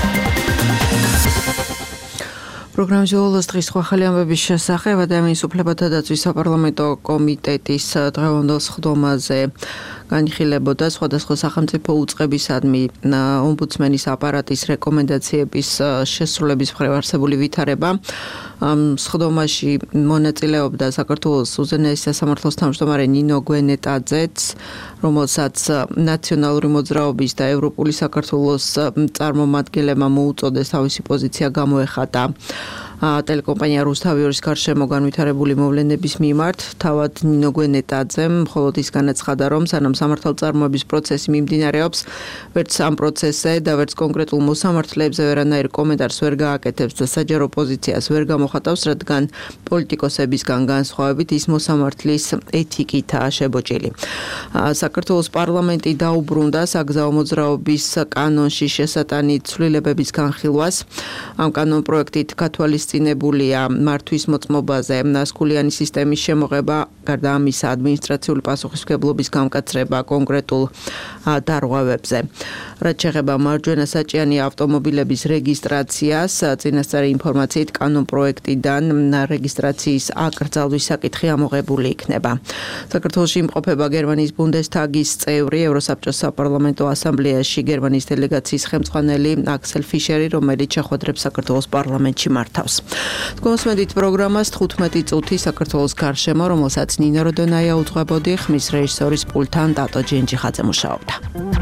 პროგრამის ბოლოს დღის სხვა ხელი ამბების შესახებ ადამიანის უფლებათა დაცვის საპარლამენტო კომიტეტის დღევანდელ სხდომაზე განიხილებოდა სხვადასხვა სახელმწიფო უწყებისადმი ომბუდსმენის აპარატის რეკომენდაციების შესრულების მხრივ არსებული ვითარება. სხდომაში მონაწილეობდა საქართველოს უზენაესი სასამართლოს თავმჯდომარე ნინო გვენეტაძეც, რომელსაც ნაციონალური მოძრაობის და ევროპული საქართველოს წარმომადგენლებმა მოუწოდეს თავისი პოზიცია გამოეხატა. ტელეკომპანია რუსთავიორის გარშემო განვითარებული მოვლენების მიმართ თავად ნინო გვენეტაძემ მხოლოდ ის განაცხადა, რომ სანამ სამართალწარმოების პროცესი მიმდინარეობს, ვერც ამ პროცესზე და ვერც კონკრეტულ მოსამართლეებზე ვერანაირ კომენტარს ვერ გააკეთებს და საჯარო პოზიციას ვერ გამოხატავს, რადგან პოლიტიკოსებისგან განსხვავებით ის მოსამართლის ეთიკითაა შებოჭილი. საქართველოს პარლამენტი დაუბრუნდა საგზაო მოძრაობის კანონში შესატანი ცვლილებების განხილვას. ამ კანონპროექტით გათვალისწინებულია მართვის მოწმობაზე ნასკულიანი სისტემის შემოღება, გარდა ამისა ადმინისტრაციული პასუხისმგებლობის გამკაცრება კონკრეტულ დარღვევებზე. რაც შეეხება მარჯვენა საჭიანი ავტომობილების რეგისტრაციას, წინასწარი ინფორმაციით კანონპროექტიდან რეგისტრაციის აკრძალვის საკითხი ამოღებული იქნება. საქართველოში იმყოფება გერმანიის ბუნდესტაგის წევრი, ევროსაბჭოს საპარლამენტო ასამბლეაში გერმანიის დელეგაციის ხელმძღვანელი აქსელ ფიშერი, რომელიც შეხვედრებს საქართველოს პარლამენტში მართავს. თქვენსმენდით პროგრამას თხუთმეტი წუთი საქართველოს გარშემო, რომელსაც ნინო როდონაია უძღვებოდი, ხმის რეჟისორის პულტთან დატო ჯენჯიხაძე მუშაობდა.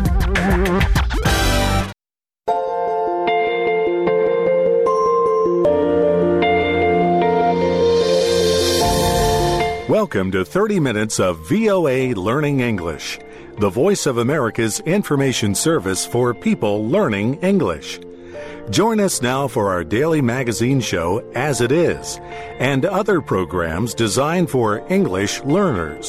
Welcome to thirty minutes of V O A Learning English, the voice of America's information service for people learning English. Join us now for our daily magazine show, As It Is, and other programs designed for English learners.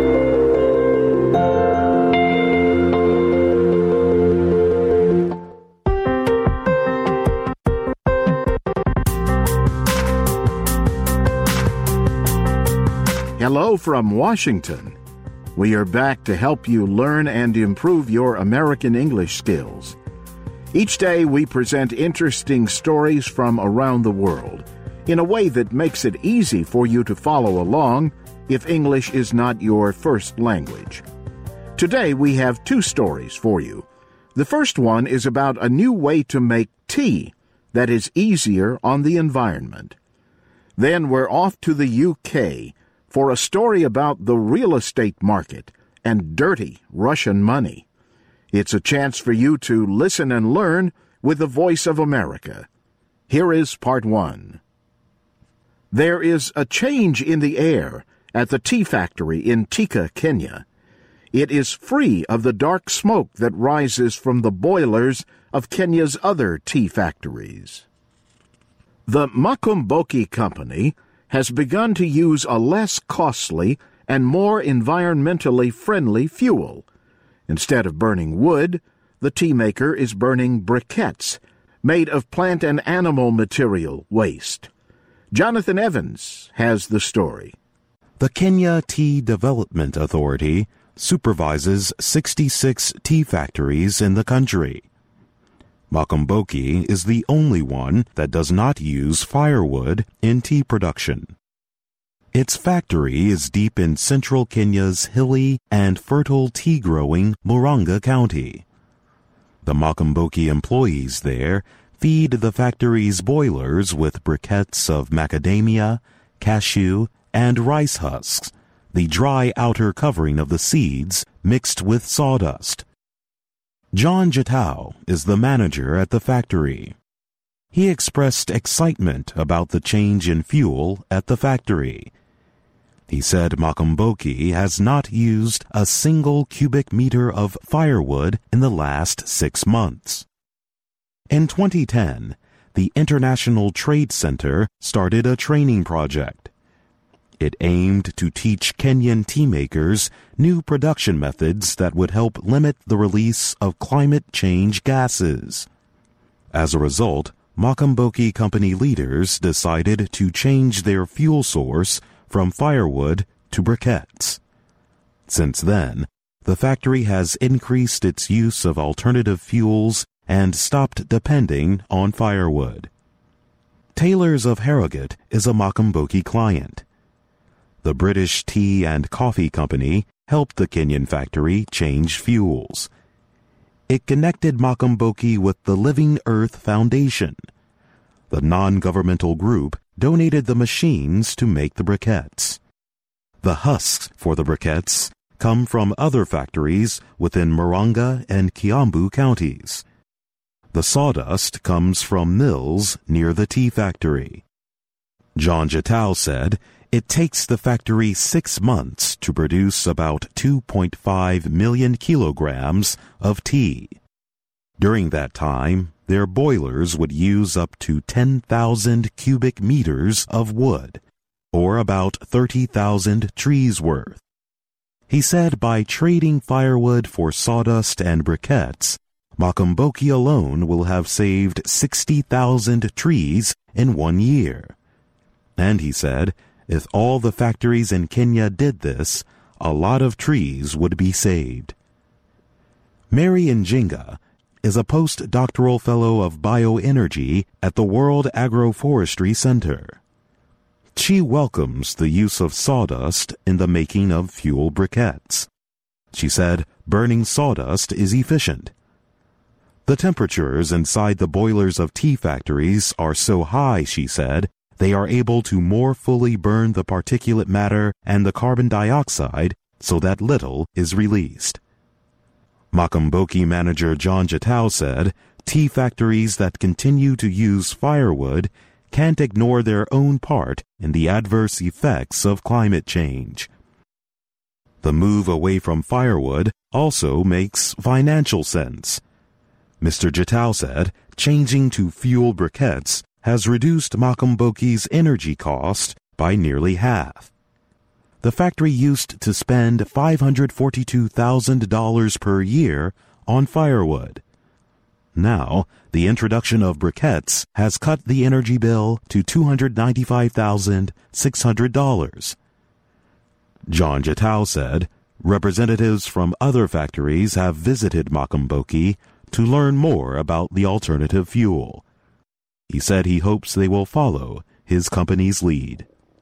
Hello from Washington. We are back to help you learn and improve your American English skills. Each day we present interesting stories from around the world in a way that makes it easy for you to follow along if English is not your first language. Today we have two stories for you. The first one is about a new way to make tea that is easier on the environment. Then we're off to the U K for a story about the real estate market and dirty Russian money. It's a chance for you to listen and learn with the Voice of America. Here is part one. There is a change in the air at the tea factory in Thika, Kenya. It is free of the dark smoke that rises from the boilers of Kenya's other tea factories. The Makumboki Company has begun to use a less costly and more environmentally friendly fuel. Instead of burning wood, the tea maker is burning briquettes made of plant and animal material waste. Jonathan Evans has the story. The Kenya Tea Development Authority supervises sixty-six tea factories in the country. Makumboki is the only one that does not use firewood in tea production. Its factory is deep in central Kenya's hilly and fertile tea-growing Murang'a County. The Makumboki employees there feed the factory's boilers with briquettes of macadamia, cashew, and rice husks, the dry outer covering of the seeds mixed with sawdust. John Jatau is the manager at the factory. He expressed excitement about the change in fuel at the factory. He said Makumboki has not used a single cubic meter of firewood in the last six months. In twenty ten, the International Trade Center started a training project. It aimed to teach Kenyan tea makers new production methods that would help limit the release of climate change gases. As a result, Makumboki Company leaders decided to change their fuel source from firewood to briquettes. Since then, the factory has increased its use of alternative fuels and stopped depending on firewood. Taylor's of Harrogate is a Makumboki client. The British Tea and Coffee Company helped the Kenyan factory change fuels. It connected Makumboki with the Living Earth Foundation. The non-governmental group donated the machines to make the briquettes. The husks for the briquettes come from other factories within Murang'a and Kiambu counties. The sawdust comes from mills near the tea factory. John Jatow said it takes the factory six months to produce about two point five million kilograms of tea. During that time, their boilers would use up to ten thousand cubic meters of wood, or about thirty thousand trees worth. He said by trading firewood for sawdust and briquettes, Makomboki alone will have saved sixty thousand trees in one year. And he said, if all the factories in Kenya did this, a lot of trees would be saved. Mary Njinga is a postdoctoral fellow of bioenergy at the World Agroforestry Center. She welcomes the use of sawdust in the making of fuel briquettes. She said burning sawdust is efficient. The temperatures inside the boilers of tea factories are so high, she said, they are able to more fully burn the particulate matter and the carbon dioxide so that little is released. Makomboki manager John Jatow said tea factories that continue to use firewood can't ignore their own part in the adverse effects of climate change. The move away from firewood also makes financial sense. Mister Jatow said changing to fuel briquettes has reduced Makomboki's energy cost by nearly half. The factory used to spend five hundred forty-two thousand dollars per year on firewood. Now, the introduction of briquettes has cut the energy bill to two hundred ninety-five thousand six hundred dollars. John Jatow said representatives from other factories have visited Makomboki to learn more about the alternative fuel. He said he hopes they will follow his company's lead.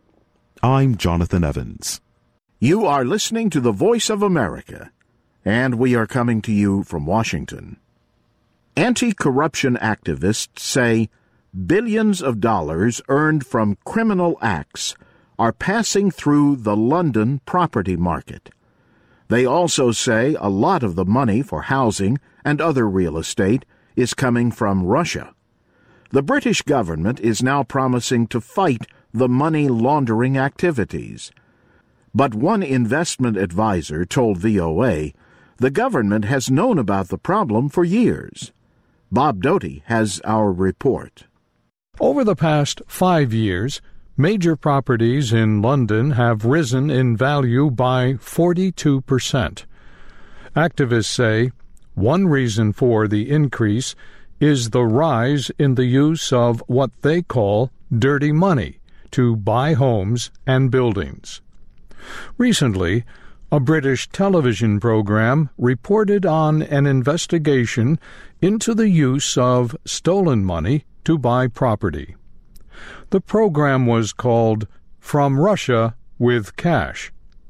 I'm Jonathan Evans. You are listening to the Voice of America, and we are coming to you from Washington. Anti-corruption activists say billions of dollars earned from criminal acts are passing through the London property market. They also say a lot of the money for housing and other real estate is coming from Russia. The British government is now promising to fight the money laundering activities. But one investment advisor told V O A the government has known about the problem for years. Bob Doty has our report. Over the past five years, major properties in London have risen in value by forty-two percent. Activists say one reason for the increase is the rise in the use of what they call dirty money to buy homes and buildings. Recently, a British television program reported on an investigation into the use of stolen money to buy property. The program was called From Russia with Cash.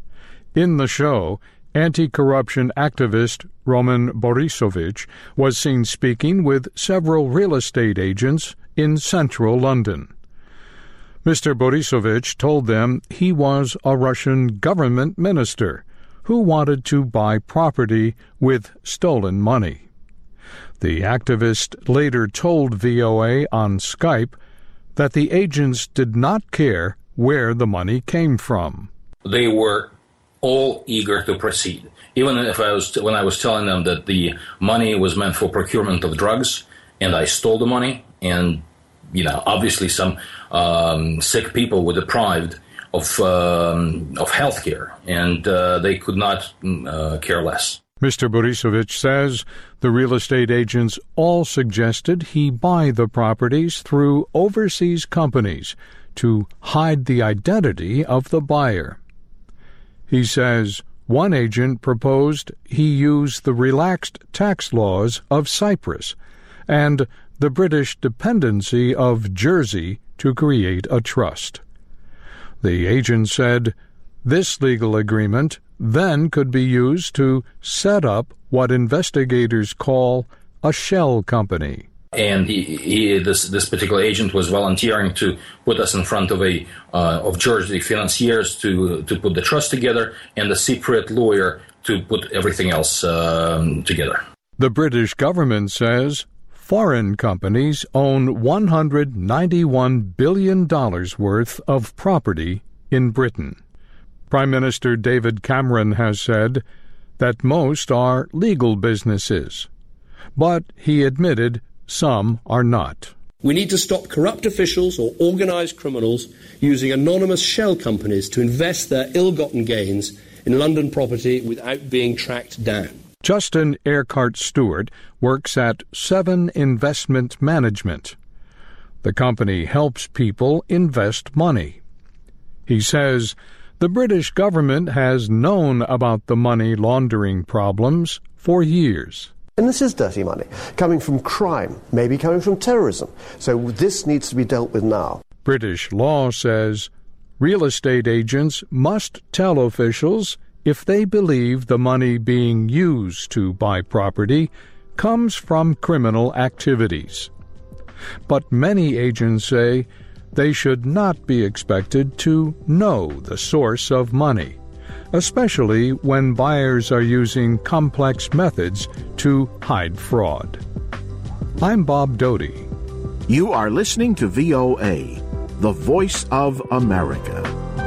In the show, anti-corruption activist Roman Borisovich was seen speaking with several real estate agents in central London. Mister Borisovich told them he was a Russian government minister who wanted to buy property with stolen money. The activist later told V O A on Skype that the agents did not care where the money came from. They were all eager to proceed. Even if I was, when I was telling them that the money was meant for procurement of drugs, and I stole the money, and you know, obviously some um, sick people were deprived of um, of health care, and uh, they could not uh, care less. Mister Borisovich says the real estate agents all suggested he buy the properties through overseas companies to hide the identity of the buyer. He says one agent proposed he use the relaxed tax laws of Cyprus and the British dependency of Jersey to create a trust. The agent said this legal agreement then could be used to set up what investigators call a shell company. And he, he, this, this particular agent was volunteering to put us in front of a uh, of Jersey financiers to to put the trust together, and the Cypriot lawyer to put everything else um, together. The British government says foreign companies own one hundred ninety-one billion dollars worth of property in Britain. Prime Minister David Cameron has said that most are legal businesses, but he admitted some are not. We need to stop corrupt officials or organised criminals using anonymous shell companies to invest their ill-gotten gains in London property without being tracked down. Justin Urquhart Stewart works at Seven Investment Management. The company helps people invest money. He says the British government has known about the money laundering problems for years. And this is dirty money, coming from crime, maybe coming from terrorism. So this needs to be dealt with now. British law says real estate agents must tell officials if they believe the money being used to buy property comes from criminal activities. But many agents say they should not be expected to know the source of money, especially when buyers are using complex methods to hide fraud. I'm Bob Doty. You are listening to V O A, the voice of America.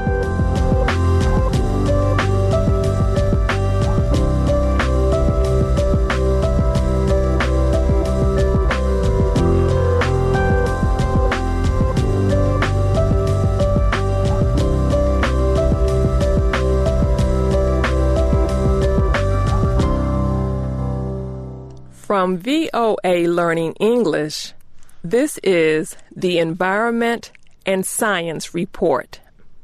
From V O A Learning English, this is the Environment and Science Report.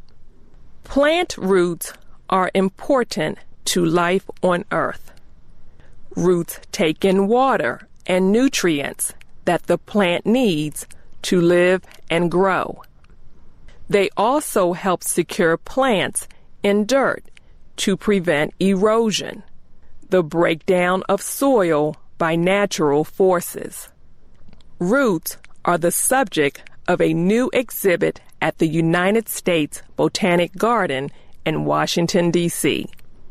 Plant roots are important to life on Earth. Roots take in water and nutrients that the plant needs to live and grow. They also help secure plants in dirt to prevent erosion, the breakdown of soil by natural forces. Roots are the subject of a new exhibit at the United States Botanic Garden in Washington, D C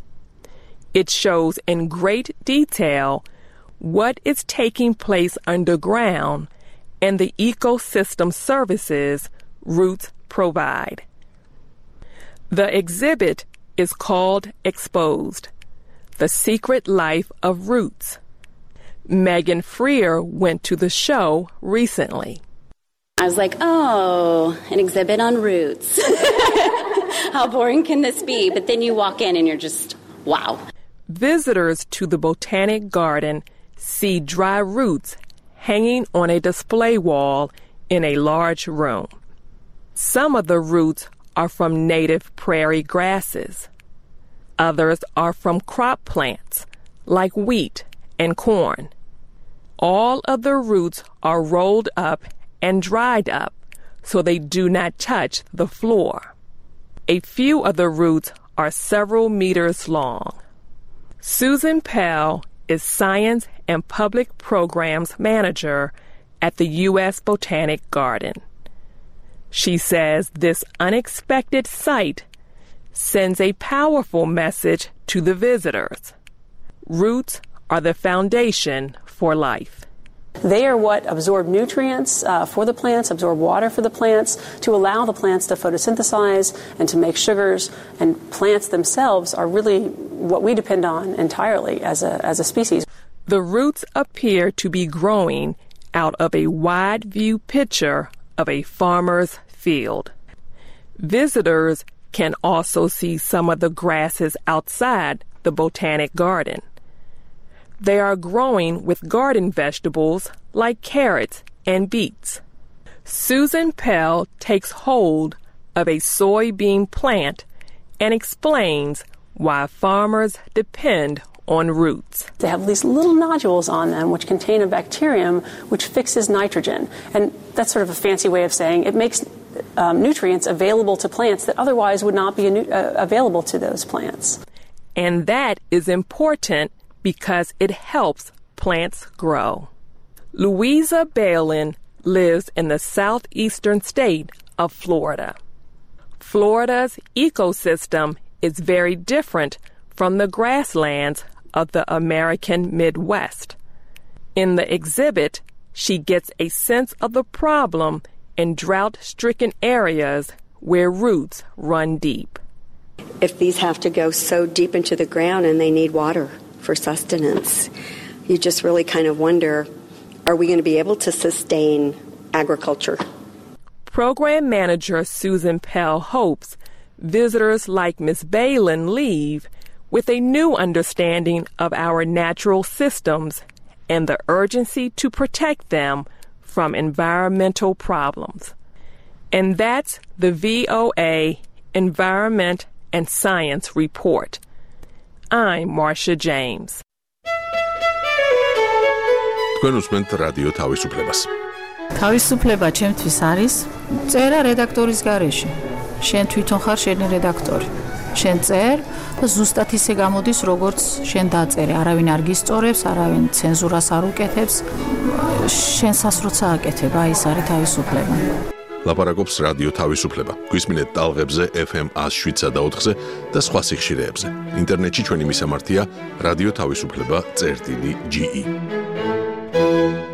It shows in great detail what is taking place underground and the ecosystem services roots provide. The exhibit is called Exposed: The Secret Life of Roots. Megan Freer went to the show recently. I was like, oh, an exhibit on roots. How boring can this be? But then you walk in and you're just, wow. Visitors to the Botanic Garden see dry roots hanging on a display wall in a large room. Some of the roots are from native prairie grasses. Others are from crop plants, like wheat and corn. All of the roots are rolled up and dried up so they do not touch the floor. A few of the roots are several meters long. Susan Pell is Science and Public Programs Manager at the U S Botanic Garden. She says this unexpected sight sends a powerful message to the visitors. Roots are the foundation for life. They are what absorb nutrients uh, for the plants, absorb water for the plants, to allow the plants to photosynthesize and to make sugars. And plants themselves are really what we depend on entirely as a, as a species. The roots appear to be growing out of a wide view picture of a farmer's field. Visitors can also see some of the grasses outside the Botanic Garden. They are growing with garden vegetables like carrots and beets. Susan Pell takes hold of a soybean plant and explains why farmers depend on roots. They have these little nodules on them which contain a bacterium which fixes nitrogen. And that's sort of a fancy way of saying it makes um, nutrients available to plants that otherwise would not be uh, available to those plants. And that is important because it helps plants grow. Louisa Balin lives in the southeastern state of Florida. Florida's ecosystem is very different from the grasslands of the American Midwest. In the exhibit, she gets a sense of the problem in drought-stricken areas where roots run deep. If these have to go so deep into the ground and they need water for sustenance, you just really kind of wonder, are we going to be able to sustain agriculture? Program Manager Susan Pell hopes visitors like Miz Balin leave with a new understanding of our natural systems and the urgency to protect them from environmental problems. And that's the V O A Environment and Science Report. I'm Marcia James. თქვენ უსმენთ რადიო თავისუფლებას. თავისუფლება ჩემთვის არის წერა რედაქტორის გარეშე. შენ თვითონ ხარ შენი რედაქტორი. შენ წერ და ზუსტად ისე გამოდის, როგორც შენ დაწერე. არავინ არ გისწორებს, არავინ ცენზურას არ უკეთებს. შენსას როცა აკეთებ, აი ეს არის თავისუფლება. ლაპარაკობს რადიო თავისუფლება. გვისმინეთ ტალღებზე F M one oh seven და ოთხზე და სხვა სიხშირეებზე. ინტერნეტში ჩვენი მისამართია რადიო თავისუფლება წერტილი G E.